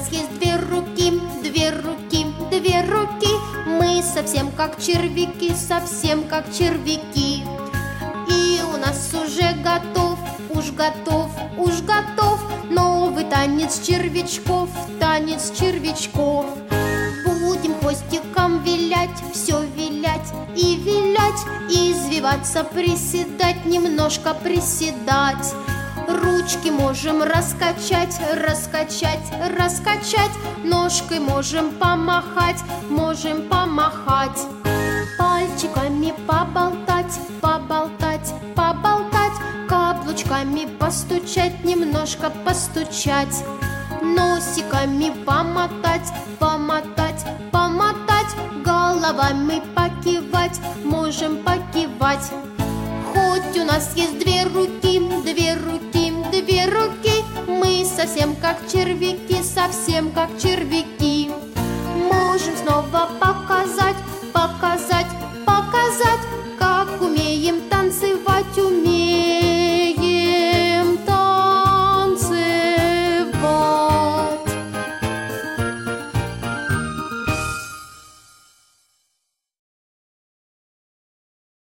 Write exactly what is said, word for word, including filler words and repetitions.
есть две руки, две руки, две руки. Мы совсем как червяки, совсем как червяки. И у нас уже готов, уж готов, уж готов новый танец червячков, танец червячков. Будем хвостиком вилять, все вилять и вилять, и извиваться, приседать, немножко приседать. Ручки можем раскачать, раскачать, раскачать, ножкой можем помахать, можем помахать. Пальчиками поболтать, поболтать, поболтать, каблучками постучать, немножко постучать. Носиками помотать, помотать, помотать, головами покивать, можем покивать. Хоть у нас есть две руки, две руки, две руки, мы совсем как червяки, совсем как червяки. Можем снова показать, показать, показать